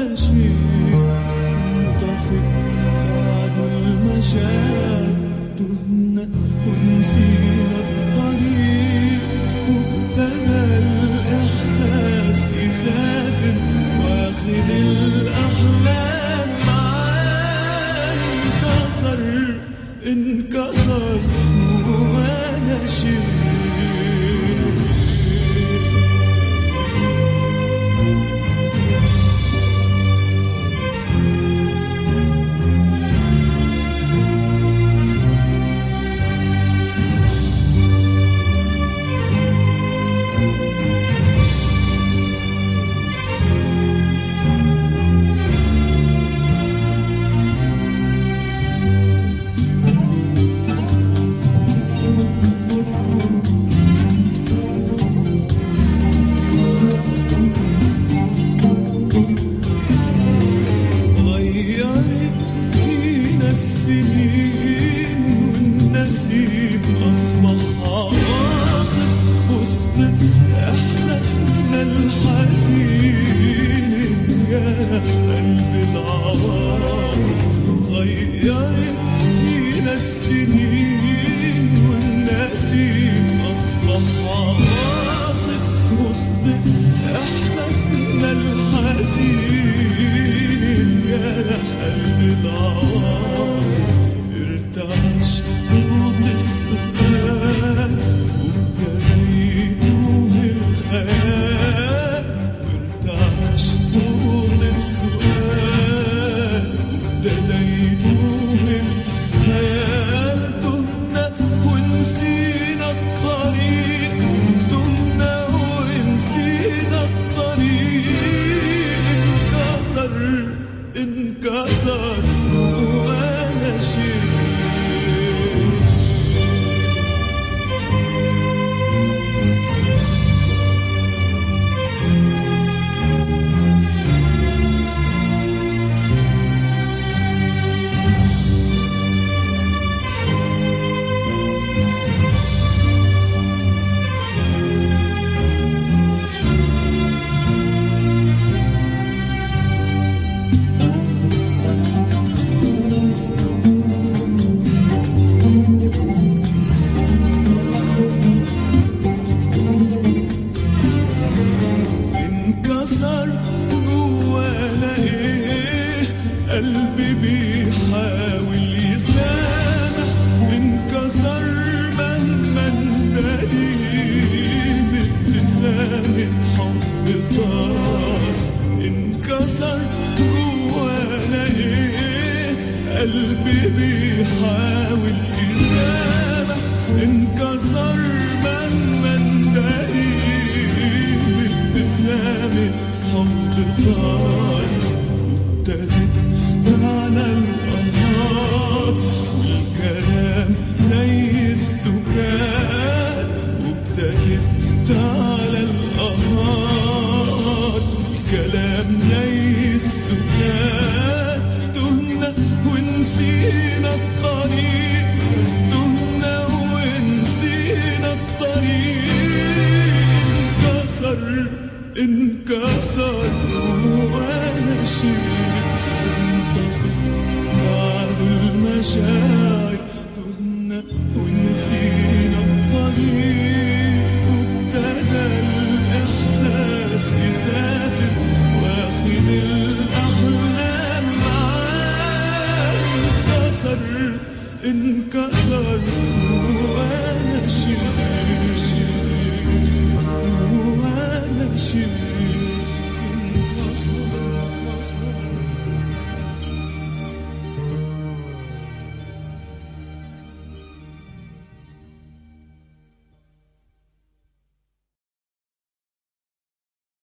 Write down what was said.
شيء انطفئ بعد المشاعر تهنا ونسينا الطريق وابتدى الإحساس يسافر واخد الأحلام معاه انكسر جوانا شيء السنين والنسيم أصبح عاصف وسط إحساسنا الحزين انجرح قلب العواطف غيرت فينا السنين والنسيم أصبح عاصف وسط إحساسنا الحزين انجرح قلب العواطف ارتعش صوت السؤال وابتدى يتوه الخيال وارتعش صوت السؤال وابتدى يتوه الخيال تهنا ونسينا الطريق تهنا ونسينا الطريق انكسر جوانا شيء قلبي بيحاول يسامح انكسر مهما نداري بابتسامة حب طار انكسر جوانا قلبي بيحاول يسامح انكسر مهما نداري بابتسامة حب طار وابتدت على الأنهار والكلام زي السكات وابتدت على الأنهار والكلام زي السكات تهنا ونسينا الطريق تهنا ونسينا الطريق انكسر جوانا شيء المشاعر تهنا ونسينا الطريق وابتدى الإحساس يسافر واخد الأحلام معاه انكسر